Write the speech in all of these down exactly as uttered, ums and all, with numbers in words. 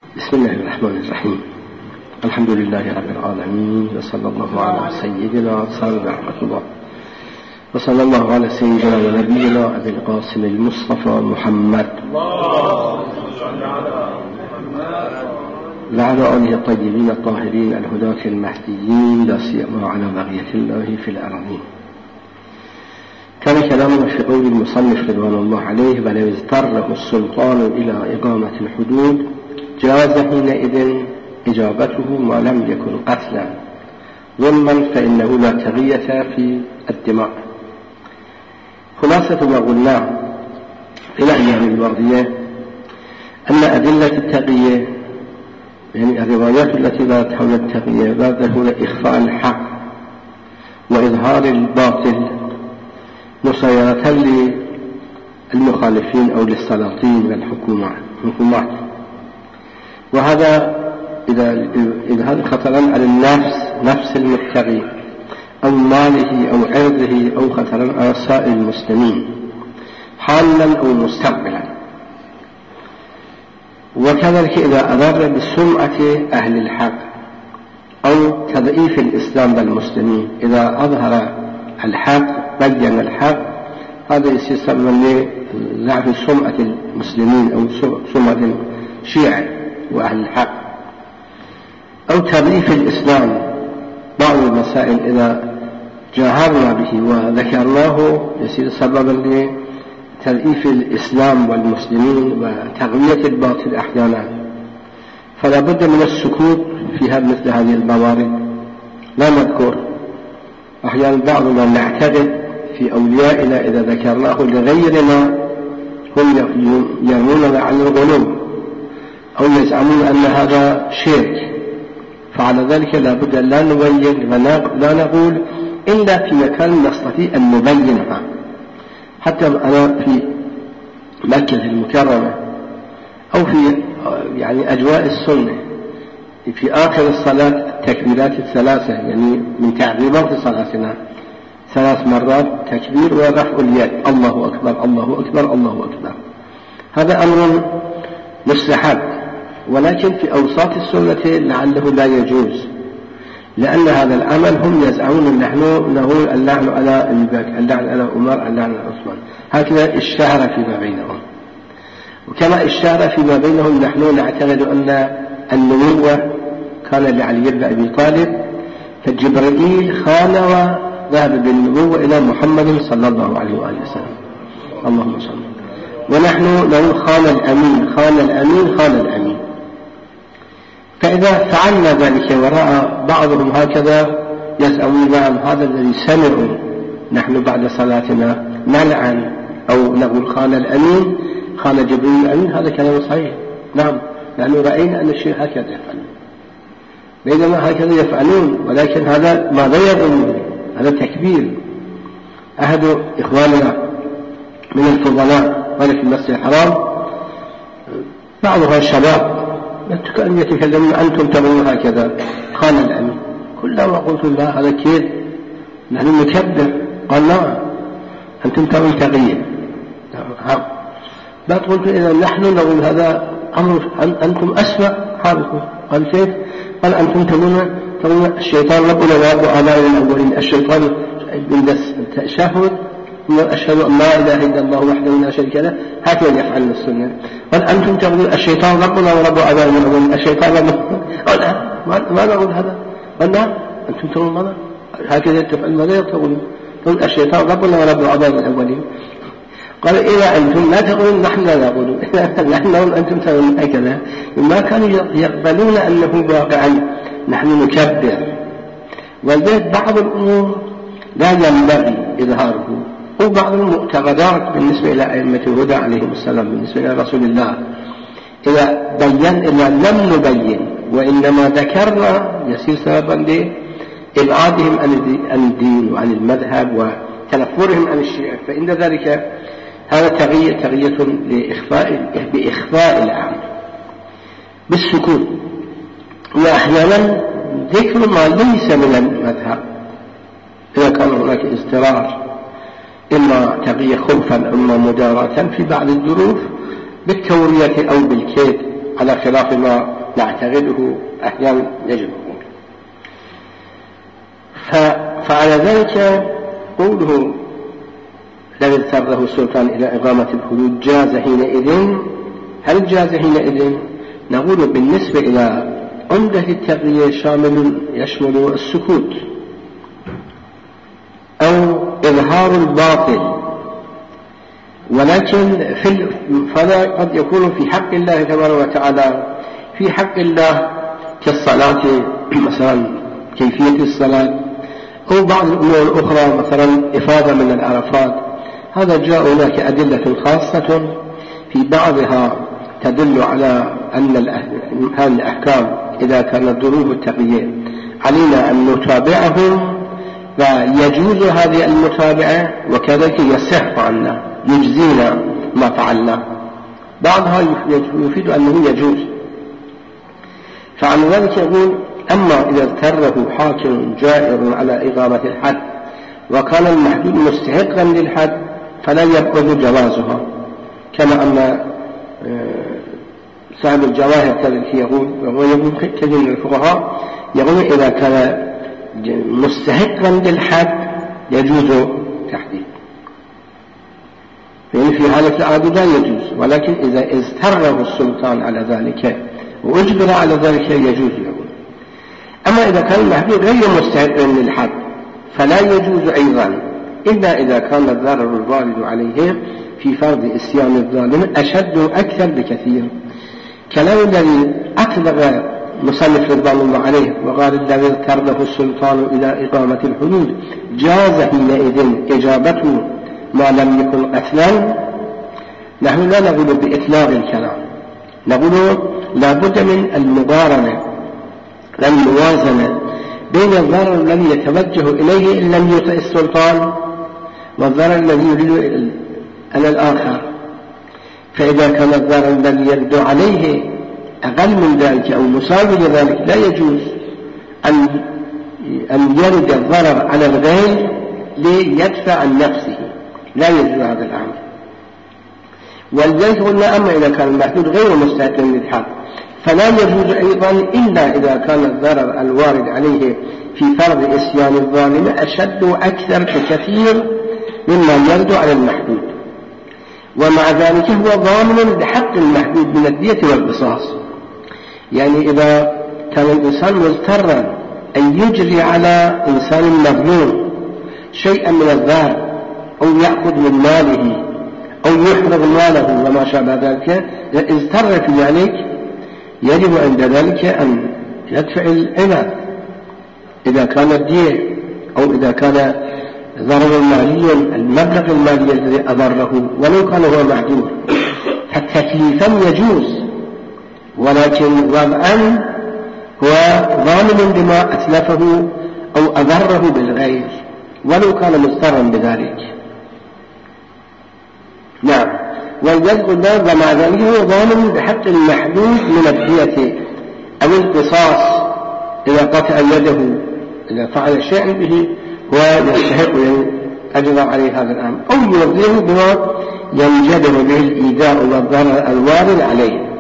بسم الله الرحمن الرحيم. الحمد لله رب العالمين، وصلى الله على سيدنا صاحب رحمة الله، وصلى الله على سيدنا ونبينا أبي القاسم المصطفى محمد وعلى آله الطيبين الطاهرين الهداة المهديين، لا سيما على بقية الله في الأرضين. كان كلامنا في قول المصنف رضوان الله عليه: ولو اضطره السلطان إلى إقامة الحدود جاز حينئذ إجابته ما لم يكن قتلا ظلما، فإنه لا تغية في الدماء. خلاصة ما قلناه في الأيام الماضية أن أدلة التقية، يعني الروايات التي لا حول التقية، لا تكون إخفاء الحق وإظهار الباطل مسايرة للمخالفين أو للسلاطين والحكومات، وهذا إذا إذا هذا خطرا على النفس، نفس المتقي أو ماله أو عرضه، أو خطرا على سائر المسلمين حالا أو مستقبلا. وكذلك إذا أضر بسمعة أهل الحق أو تضعيف الإسلام والمسلمين، إذا أظهر الحق بين الحق، هذا يصير سببا لضعف سمعة المسلمين أو سمعة الشيعة وأهل الحق، أو تضعيف الإسلام. بعض المسائل إذا جاهرنا به وذكرناه يصير سببا لتضعيف الإسلام والمسلمين وتغوية الباطل أحيانا، فلا بد من السكوت في مثل هذه الموارد. لا نذكر أحيانا بعضنا نعتقد في أوليائنا إذا ذكرناه لغيرنا هم يرمون عن الغلو أو يزعمون أن هذا شرك، فعلى ذلك لا بد لا نبين ولا نقول إلا في مكان نستطيع أن نبينها. حتى أنا في مكة المكرمة أو في يعني أجواء السنة في آخر الصلاة التكبيرات الثلاثة، يعني من تعظيمات صلاتنا ثلاث مرات تكبير ورفع اليد، الله أكبر الله أكبر الله أكبر. هذا أمر مستحب، ولكن في أوساط السنة لعله لا يجوز، لأن هذا العمل هم يزعمون نحن نقول اللعن على أبي بكر، اللعن على عمر، اللعن على عثمان، هكذا اشتهر فيما بينهم. وكما اشتهر فيما بينهم نحن نعتقد أن النبوة كان لعلي بن أبي طالب، فجبريل خان وذهب بالنبوة إلى محمد صلى الله عليه وآله وسلم، اللهم صل. ونحن نقول خان الأمين خان الأمين خان الأمين. فإذا فعلنا ذلك ورأى بعضهم هكذا يزعمون نعم هذا الذي سمعوا نحن بعد صلاتنا نلعن أو نقول خان الأمين خان جبريل الأمين، هذا كلام صحيح. نعم، لأنه رأينا أن الشيء هكذا يفعلون، بينما هكذا يفعلون، ولكن هذا ماذا يظنون؟ هذا تكبير. أحد إخواننا من الفضلاء قال في المسجد الحرام، بعضها الشباب أن يتكلمون أنتم تقولون هكذا خان الأمين، كلما قلت لا هذا كيف، نحن نكبر. قال لا، أنتم تقولون تغيير. بعد قلت إذا نحن نقول هذا أمر أنتم أسوأ حالكم. قال كيف؟ قال أنتم تقولون الشيطان ربنا ورب آبائنا الأولين، الشيطان عند التشهد أشهد أن لا إله إلا الله وحده لا شريك له، هكذا يفعلون السنة. قال أنتم تقولون الشيطان ربنا ورب آبائنا الأولين، الشيطان ربنا. قال ما نقول هذا. قال لا، أنتم تقولون ماذا؟ هكذا تفعل. ماذا تقولون؟ تقول الشيطان ربنا ورب آبائنا الأولين. قال إذا أنتم لا تقولون نحن لا نقول، نحن نقول أنتم تقولون هكذا. ما كانوا يقبلون أنه واقعا نحن نكبر. وذلك بعض الأمور لا ينبغي إظهاره، وبعض المعتقدات بالنسبة إلى أئمة الهدى عليهم السلام، بالنسبة إلى رسول الله، إذا بين إذا لم نبين وإنما ذكرنا يصير سببا لإبعادهم عن الدين وعن المذهب وتنفرهم عن الشيعة، فإن ذلك هذا تغيير تغيير لإخفاء بإخفاء الأمر بالسكوت، وأحيانا ذكر ما ليس من المذهب إذا كان هناك اضطرار، إما تغيير خوفا إما مداراة في بعض الظروف بالتورية أو بالكيد، على خلاف ما نعتقده أحيانا يجب. فعلى ذلك قوله لو اضطره السلطان إلى إقامة الحدود جاز حينئذ. هل جاز حينئذ؟ نقول بالنسبة إلى عمدة التقية شامل يشمل السكوت أو إظهار الباطل، ولكن في فلا قد يكون في حق الله تبارك وتعالى في حق الله كالصلاة مثلا كيفية الصلاة أو بعض الأمور الأخرى مثلا إفاضة من العرفات. هذا جاء هناك أدلة خاصة في بعضها تدل على أن هذه الأحكام إذا كانت ظروف التقية علينا أن نتابعهم فيجوز هذه المتابعة، وكذلك يصح عنا يجزينا ما فعلنا. بعضها يفيد أنه يجوز. فعن ذلك يقول أما إذا اضطره حاكم جائر على إقامة الحد وكان المحدود مستحقا للحد فلا يبعد جوازها، كما أن صاحب الجواهر كذلك يقول ويقول كثير من الفقهاء يقول إذا كان مستحقا للحد يجوز تحديد، فإن في حالة العادة لا يجوز، ولكن إذا اضطره السلطان على ذلك وأجبر على ذلك يجوز يقول. أما إذا كان المحدود غير مستحق للحد فلا يجوز أيضا إلا إذا كان الضرر الوارد عليه في فرض إسيان الظالم أشد أكثر بكثير. كلام الذي أطلق مصنف رضوان الله عليه وقال الذي اضطره السلطان إلى إقامة الحدود جاز حينئذ إجابته ما لم يكن قتلا. نحن لا نقول بإطلاق الكلام، نقول لا بد من المقارنة والموازنة بين الضرر الذي يتوجه إليه إن لم يطع السلطان والضرر الذي يريد على الآخر. فإذا كان الضرر الذي يرد عليه أقل من ذلك أو مساوي لذلك لا يجوز أن أن يرد الضرر على الغير ليدفع عن نفسه، لا يجوز هذا الأمر. ولذلك قلنا أما إذا كان المحدود غير مستحق للحق فلا يجوز أيضا إلا إذا كان الضرر الوارد عليه في فرض إسيان الظالم أشد وأكثر بكثير مما يرد على المحدود، ومع ذلك هو ضامن بحق المحدود من الدية والقصاص. يعني إذا كان الإنسان مضطرا أن يجري على إنسان مظلوم شيئا من الضرر أو يأخذ من ماله أو يحرق ماله وما شابه ذلك، إذا اضطر في ذلك يجب عند ذلك أن يدفع العوض إذا كان الدية أو إذا كان ضرر مالي المبلغ المالي الذي أضره ولو كان هو معدوم. فالتكليفا يجوز، ولكن وضعا هو ضامن بما أتلفه أو أضره بالغير ولو كان مضطرا بذلك. نعم، والجزء الباب ومع ذلك هو ضامن بحق المحدود من الدية أو القصاص إذا قطع يده إذا فعل شيئا به ويستحق أجر عليه هذا الأمر أو يرضيه بما ينجبر به الإيذاء والضرر الوارد عليه.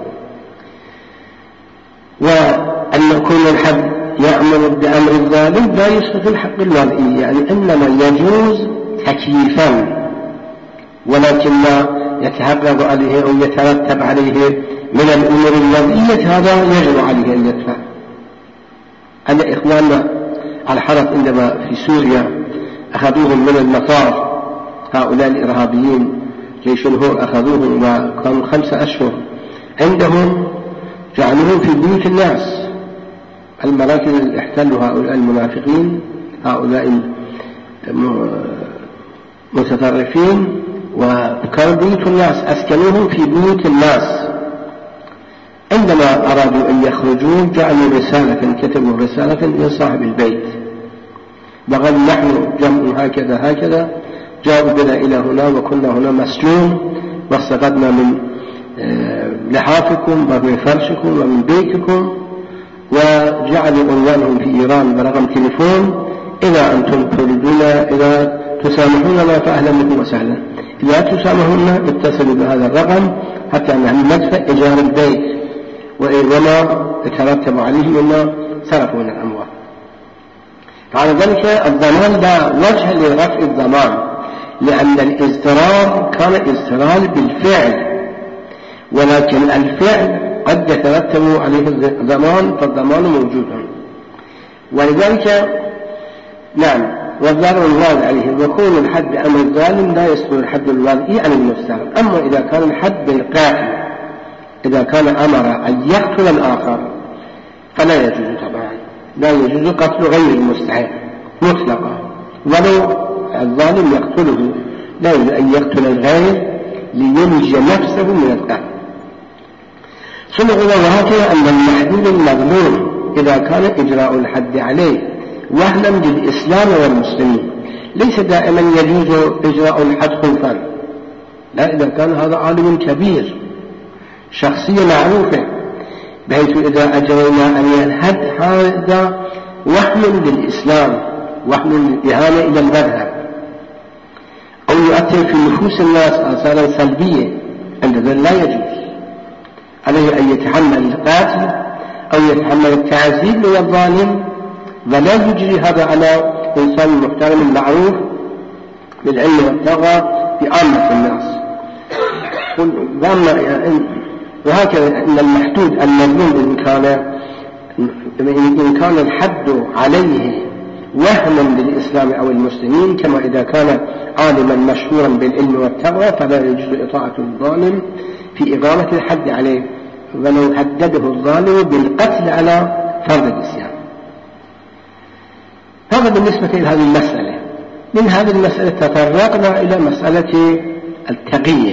وأن يكون الحد يأمر بأمر الظالم لا يسقط الحق الوضعي، يعني إنما يجوز تكليفا ولكن ما يتحقق عليه أو يترتب عليه من الأمور الوضعية هذا يجب عليه أن يدفع. أنا إخواننا الحرس عندما في سوريا أخذوهم من المطار هؤلاء الإرهابيين جيش الهور أخذوهم وكانوا خمسة أشهر عندهم، جعلوهم في بيوت الناس المراكز اللي احتلوا هؤلاء المنافقين هؤلاء المتطرفين، وكانوا بيوت الناس أسكنوهم في بيوت الناس. عندما أرادوا أن يخرجوا جعلوا رسالة كتبوا رسالة من صاحب البيت وقال نحن جمع هكذا هكذا جاءوا بنا إلى هنا وكنا هنا مسجون واستفدنا من لحافكم ومن فرشكم ومن بيتكم، وجعلوا عنوانهم في إيران برقم تليفون إذا أنتم تريدون إذا تسامحوننا فأهلا بكم وسهلا، إذا تسامحونا اتصلوا بهذا الرقم حتى نحن ندفع إيجار البيت وما يترتب عليه مما صرفوا من الأموال. على ذلك الضمان لا وجه لرفع الضمان، لأن الاضطرار كان اضطرار بالفعل، ولكن الفعل قد يترتب عليه الضمان، فالضمان موجود. ولذلك نعم والضرر الوارد عليه، وكون الحد أمر الظالم لا يصدر الحد الواقعي عن المفترض. أما إذا كان الحد بالقاتل، إذا كان أمر أن يقتل الآخر فلا يجوز طبعا، لا يجوز قتل غير المستحق مطلقا، ولو الظالم يقتله لا يجوز أن يقتل الغير لينجي نفسه من القتل. ثم قلنا وهكذا أن المحدود المظلوم إذا كان إجراء الحد عليه وهنا للإسلام والمسلمين، ليس دائما يجوز إجراء الحد خوفا، لا، إذا كان هذا عالم كبير شخصية معروفة بحيث إذا أجرينا عليه الحد هذا وهم للإسلام، وهم للإهانة إلى المذهب، أو يؤثر في نفوس الناس آثارا سلبية، عندذا لا يجوز عليه أن يتحمل القاتل أو يتحمل التعذيب من الظالم، ولا يجري هذا على إنسان محترم معروف بالعلم والتقوى بعامة الناس. وهكذا أن المحدود المظلوم إن كان إن كان الحد عليه وهما للإسلام أو المسلمين، كما إذا كان عالما مشهورا بالعلم والتقوى فلا يجوز إطاعة الظالم في إقامة الحد عليه، ولو هدده الظالم بالقتل على فرض الإسلام. هذا بالنسبة إلى هذه المسألة. من هذه المسألة تطرقنا إلى مسألة التقية،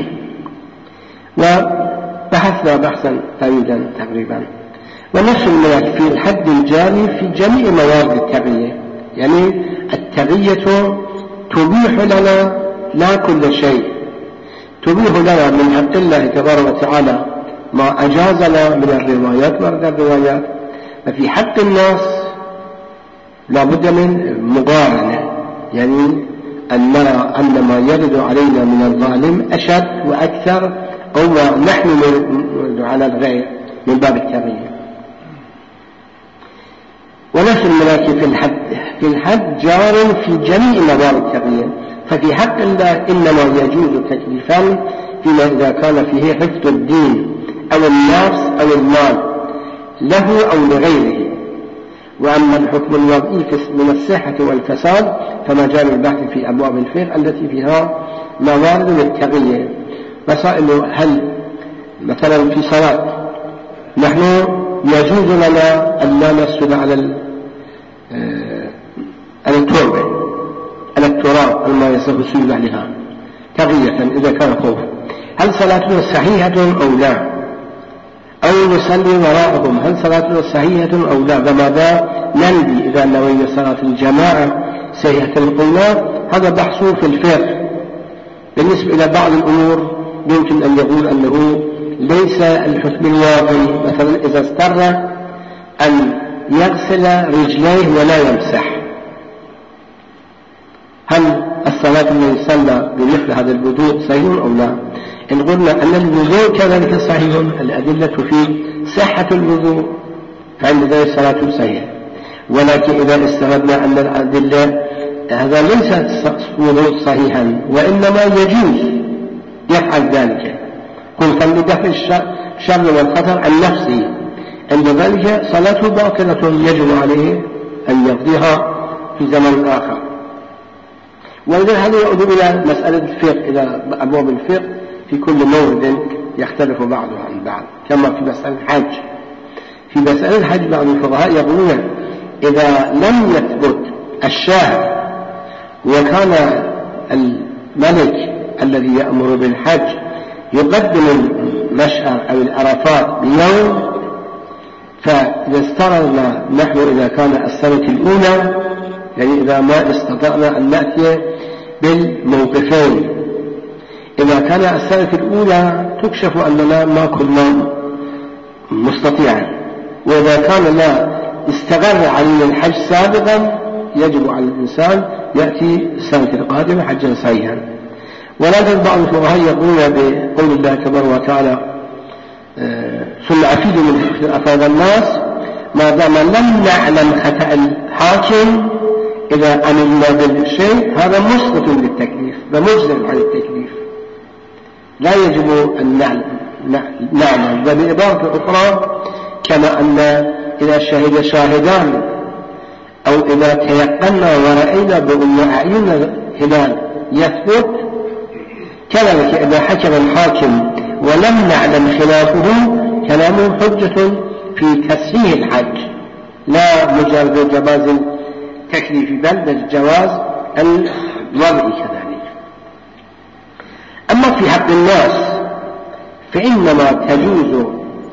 وبحثنا بحثا طويلا تقريبا، ونفس الملاك في الحد الجاري في جميع موارد التقية، يعني التقية تبيح لنا لا كل شيء، تبيح لنا من حق الله تبارك وتعالى ما أجازنا من الروايات ورد الروايات، ففي حق الناس لا بد من مقارنة، يعني أن نرى أن ما يرد علينا من الظالم أشد وأكثر، أو ما نحن نرد على الغير من باب التقية. ونفس الملاك في الحد في الحد جار في جميع موارد التقية، ففي حق الله إنما يجوز تكليفان فيما إذا كان فيه حفظ الدين أو النفس أو المال له أو لغيره. وأما الحكم الوضعي من الصحة والفساد فمجال البحث في أبواب الفقه التي فيها موارد للتقية. مسائل هل مثلا في صلاة نحن يجوز لنا أن لا نسجد على التربة على التراب الما يصح السجود عليها تقية إذا كان خوف، هل صلاتنا صحيحة أو لا؟ أو نصلي وراءهم هل صلاتنا صحيحة أو لا؟ وماذا نلبي إذا نوينا صلاة الجماعة صحيحة القولة؟ هذا بحث في الفقه. بالنسبة إلى بعض الأمور يمكن أن يقول أنه ليس الحكم الواقعي، مثلا إذا اضطر أن يغسل رجليه ولا يمسح، هل الصلاة التي صلى بمثل هذا الوضوء صحيح أو لا؟ إن قلنا أن الوضوء كذلك صحيح، الأدلة في صحة الوضوء، فعند ذلك الصلاة صحيحة. ولكن إذا استغربنا أن الأدلة هذا ليس وضوء صحيحا وإنما يجوز يفعل ذلك، قل فلدفع الشر والخطر عن نفسه، عند ذلك صلاته باطلة يجب عليه أن يقضيها في زمن آخر. وإذا هذا يعود إلى مسألة الفقه، إلى أبواب الفقه في كل مورد يختلف بعضها عن بعض، كما في مسألة الحج. في مسألة الحج بعض الفقهاء يقولون إذا لم يثبت الشاهد وكان الملك الذي يأمر بالحج يقدم المشعر أو العرفات بيوم، فإذا استرنا نحن إذا كان السنة الأولى، يعني إذا ما استطعنا أن نأتي بالموقفين، إذا كان السنة الأولى تكشف أننا ما كنا مستطيعا، وإذا كان لا استغر علينا الحج سابقا يجب على الإنسان يأتي السنة القادمة حجا صحيحا. ولكن بعض الفقهاء يقولون بقول الله تبارك وتعالى ثم أفيد من أفاد الناس ما دام لم نعلم خطأ الحاكم إذا عملنا بالشيء هذا مسقط للتكليف ومجزم عن التكليف، لا يجب أن نعلم. وبعبارة أخرى كما أن إذا شهد شاهدان أو إذا تيقنا ورأينا بأن أعين هلال يثبت، كذلك إذا حكم الحاكم ولم نعلم خلافه كلامه حجة في تسهيل الحج لا مجرد جواز التكليف بل بالجواز الوضعي كذلك. أما في حق الناس فإنما تجوز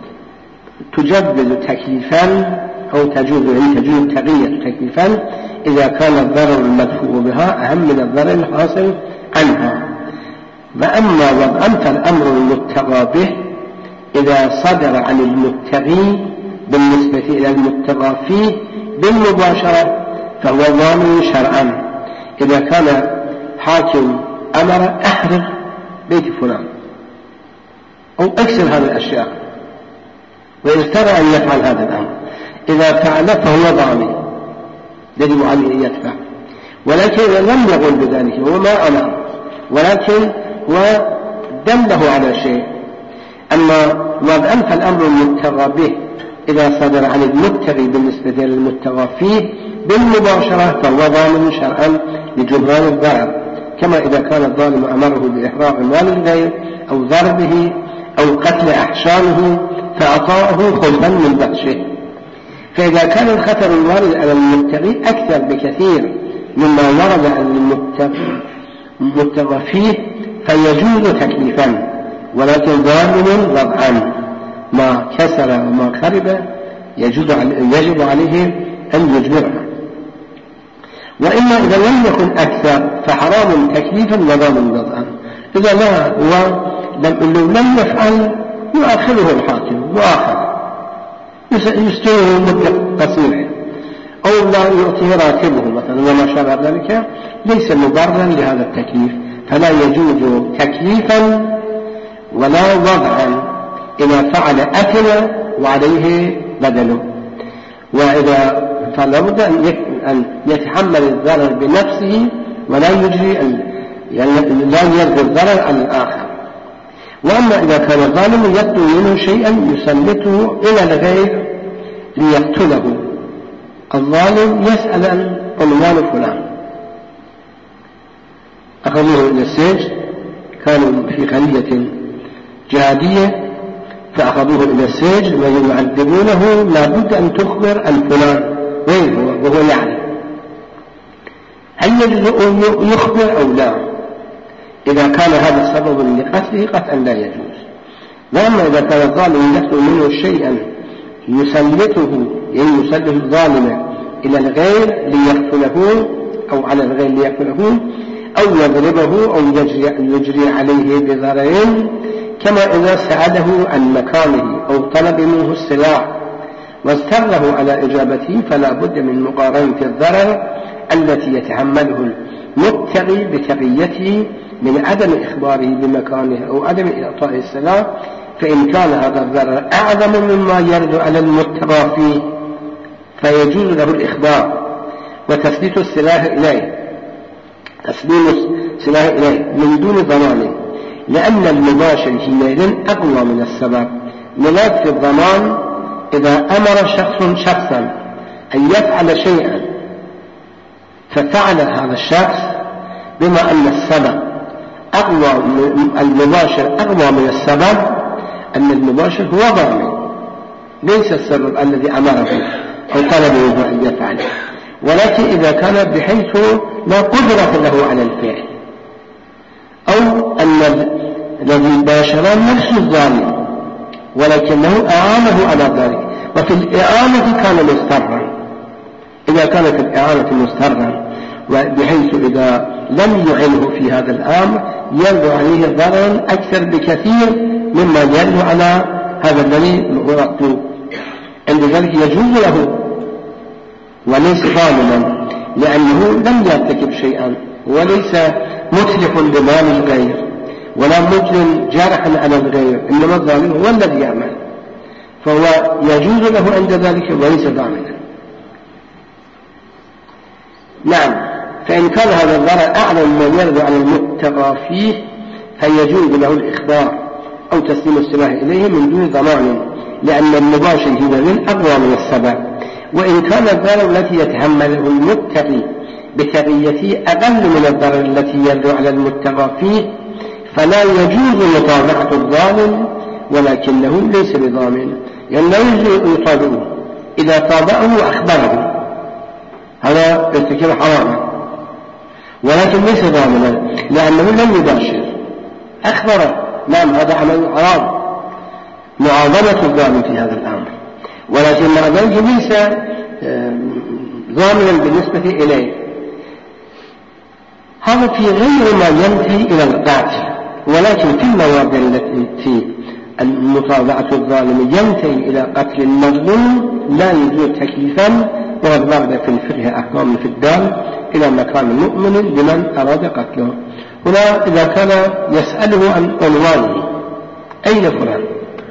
تجدد تكليفا أو تجوز أن تجوز تغيير تكليفا إذا كان الضرر المدفوع بها أهم من الضرر الحاصل عنها. وأما وضعا فالأمر المتغى به إذا صدر عن المتغي بالنسبة إلى المتغى فيه بالمباشرة فهو ضامن شرعا. إذا كان حاكم أمر أحرق بيت فلان أو أكسر هذه الأشياء ويستطيع أن يفعل هذا الأمر، إذا فعل فهو ضامن يجب عليه أن يدفع. ولكن لم يقل بذلك هو ما أمر ولكن ودله على شيء. أما وضعا فالأمر المتغى به إذا صدر عن المتغي بالنسبة للمتغى فيه بالمباشرة فهو ضامن شرعا لجبران الضرر، كما إذا كان الظالم أمره بإحراق مال الغير أو ضربه أو قتل أحشانه فأطاعه خوفا من بطشه. فإذا كان الخطر الوارد على المتغي أكثر بكثير مما ورد على المتغى فيه فيجوز تكليفا، ولكن ضامن وضعا ما كسر وما خرب يجب عليه أن يجبره. وإما إذا لم يكن أكثر فحرام تكليفا وضامن وضعا. إذا لا ولم لم يفعل يؤخره الحاكم مؤاخذة يستويه مدة قصيرة أو لا يعطيه راتبه مثلا وما شابه ذلك ليس مبررا لهذا التكليف، فلا يجوز تكليفا ولا وضعا إذا فعل أثم وعليه بدله. وإذا فلا بد أن يتحمل الضرر بنفسه ولا يجري لا يلغي الضرر عن الآخر. وأما إذا كان الظالم يطلب منه شيئا يسلطه إلى الغير ليقتله، الظالم يسأل عن عنوان فلان، أخذوه إلى السجن، كانوا في خلية جهادية فأخذوه إلى السجن ويعذبونه، لا بد أن تخبر عن فلان وين هو وهو يعلم، هل يجوز أن يخبر أو لا؟ إذا كان هذا سبب لقتله قطعا لا يجوز. وأما إذا كان الظالم يطلب منه شيئا يسلطه يعني يسلط الظالم إلى الغير ليقتله أو على الغير ليقتله أو يضربه أو يجري, يجري عليه بضرر، كما إذا سأله عن مكانه أو طلب منه السلاح واستره على إجابته فلا بد من مقارنة الضرر التي يتحمله المتقي بتقيته من عدم إخباره بمكانه أو عدم إعطاء السلاح، فإن كان هذا الضرر أعظم مما يرد على المتقى فيه فيجوز له الإخبار وتسليط السلاح إليه تسليم السلاح إليه من دون ضمان، لأن المباشر حينئذ أقوى من السبب. نلاقي في الضمان إذا أمر شخص شخصا أن يفعل شيئا ففعل هذا الشخص بما أن السبب أقوى المباشر أقوى من السبب، أن المباشر هو ضامن ليس السبب الذي أمره أو طلبه أن يفعل. ولكن إذا كان بحيث لا قدرة له على الفعل أو أن الذي باشر نفس الظالم ولكنه أعانه على ذلك، وفي الإعانة كان مضطرا، إذا كانت الإعانة مضطرا بحيث إذا لم يعنه في هذا الأمر يرد عليه ضررا أكثر بكثير مما يرد على هذا الذي مطلوب، عند ذلك يجوز له وليس ظالما لأنه لم يرتكب شيئا وليس متلف بمال الغير، ولا مجرم جارحا على الغير، إنما الظالم هو الذي يعمل، فهو يجوز له عند ذلك وليس ضامنا. نعم، فإن كان هذا الضرر أعظم من يرد على المتقى فيه فيجوز له الإخبار أو تسليم السلاح إليه من دون ضمان، لأن المباشر هنا أقوى من السبب. وإن كان الضرر التي يتحمله المتقي بتقيته أقل من الضرر التي يرد على المتقى فيه فلا يجوز مطابقة الظالم، ولكنه ليس بضامن، يعني لا يجوز يطابقه. إذا طابقه أخبره هذا يرتكب حراما، ولكن ليس ضامنا لأنه لم يباشر، أخبره نعم هذا عمل حرام، معاظمة الظالم في هذا الأمر، ولكن مع ذلك ليس ضامنا بالنسبة إليه. هذا في غير ما ينتهي إلى القتل، ولكن في المواضع التي المطابعة الظالم ينتهي إلى قتل المظلوم لا يجوز تكليفا، وقد ورد في الفقه أحكام في الدار إلى مكان مؤمن لمن أراد قتله. هنا إذا كان يسأله عن عنوانه أين فلان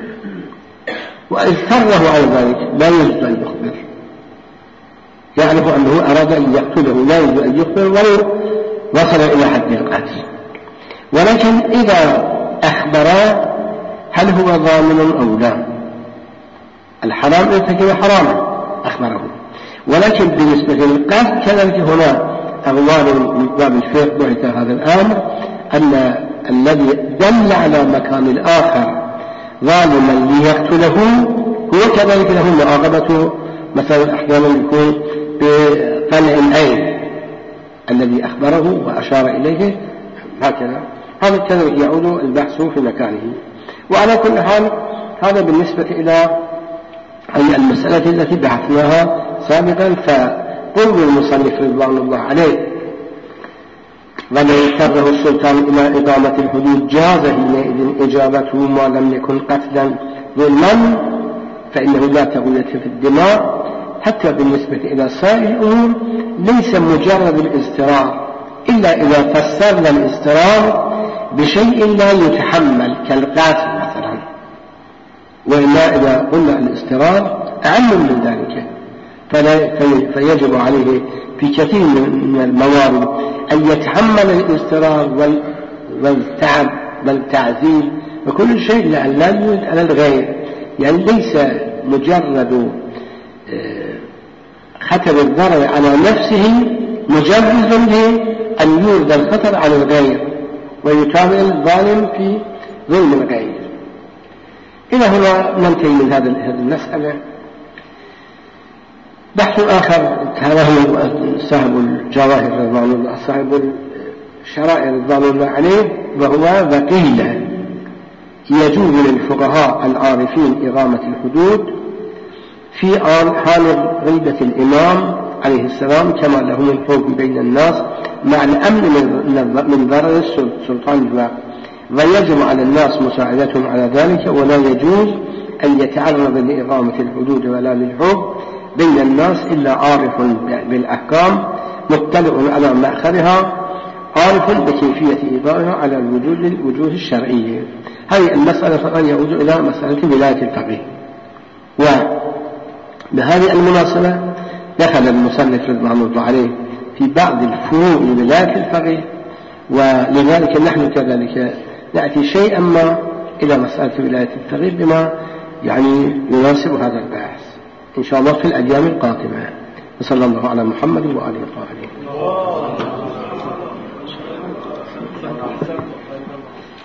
وإذ على ذلك لا يجوز أن يخبر، يعرف أنه أراد أن يقتله لا يجوز أن يخبر ولو وصل إلى حد القتل. ولكن إذا أخبر هل هو ضامن أو لا؟ الحرام ارتكب حراما أخبره، ولكن بالنسبة للقتل كذلك هنا أغوال من باب الفقه بعث هذا الأمر أن الذي دل على مكان الآخر ظالما ليقتله هو كذلك له معاقبة، مثلا أحيانا يكون بقلع العين الذي أخبره وأشار إليه هكذا، هذا كذلك يعود البحث في مكانه. وعلى كل حال هذا بالنسبة إلى أي المسألة التي بحثناها سابقا. فقل المصنف رضوان الله عليه ومن اضطره السلطان إلى إقامة الحدود جاز حينئذ إجابته ما لم يكن قتلا ظلما، فإنه لا تغوية في الدماء. حتى بالنسبة إلى سائر الأمور ليس مجرد الاضطرار، إلا إذا فسرنا الاضطرار بشيء لا يتحمل كالقتل مثلا، وإلا إذا قلنا الاضطرار أعم من ذلك فيجب عليه في كثير من الموارد أن يتحمل الاضطرار والتعب والتعذيب وكل شيء لأن لا يوجد على الغير، يعني ليس مجرد خطر الضرر على نفسه مجرد أن يورد الخطر على الغير ويتابع الظالم في ظلم الغير. إلى هنا ننتهي من هذه المسألة. بحث آخر هذا هو صاحب الجواهر رضوان الله، صاحب الشرائع رضوان الله عليه، وهو وقيل يجوز للفقهاء العارفين إقامة الحدود في حال غيبة الإمام عليه السلام كما لهم الحكم بين الناس مع الأمن من ضرر السلطان الواقع، ويجب على الناس مساعدتهم على ذلك، ولا يجوز أن يتعرض لإقامة الحدود ولا للحكم بين الناس إلا عارف بالأحكام مطلع على مأخذها عارف بكيفية إيضاحها على الوجوه الشرعية. هذه المسألة فقد يعود إلى مسألة ولاية الفقيه. وبهذه المناسبة دخل المصنف رضوان الله عليه في بعض الفروع لولاية الفقيه، ولذلك نحن كذلك نأتي شيئا ما إلى مسألة ولاية الفقيه بما يعني يناسب هذا البحث إن شاء الله في الأيام القادمة. وصلى الله على محمد وآله وصحبه.